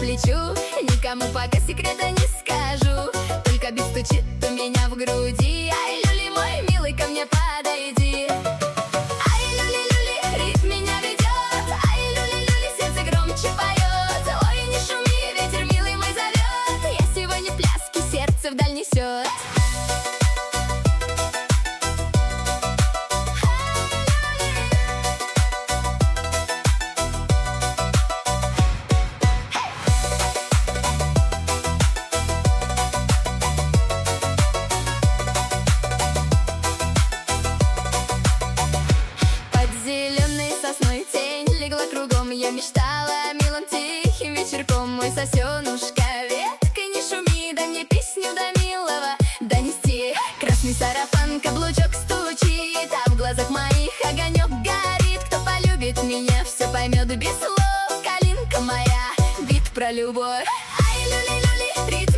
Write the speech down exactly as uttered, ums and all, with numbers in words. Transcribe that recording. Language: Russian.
плечу. Никому пока секрета не скажу, только бит стучит у меня в груди. Ай, люли, мой милый, ко мне подойди. Ай, люли, люли, ритм меня ведет. Ай, люли, люли, сердце громче поет. Ой, не шуми, ветер милый мой зовет. Я сегодня в пляске, сердце вдаль несет. Сосной тень легла кругом, я мечтала о милом тихим вечерком. Мой сосенушка, веткой не шуми, дай мне песню до милого донести. Красный сарафан, каблучок стучит, а в глазах моих огонек горит. Кто полюбит меня, все поймет без слов. Калинка моя, бит про любовь. Ай, люли, люли, ритм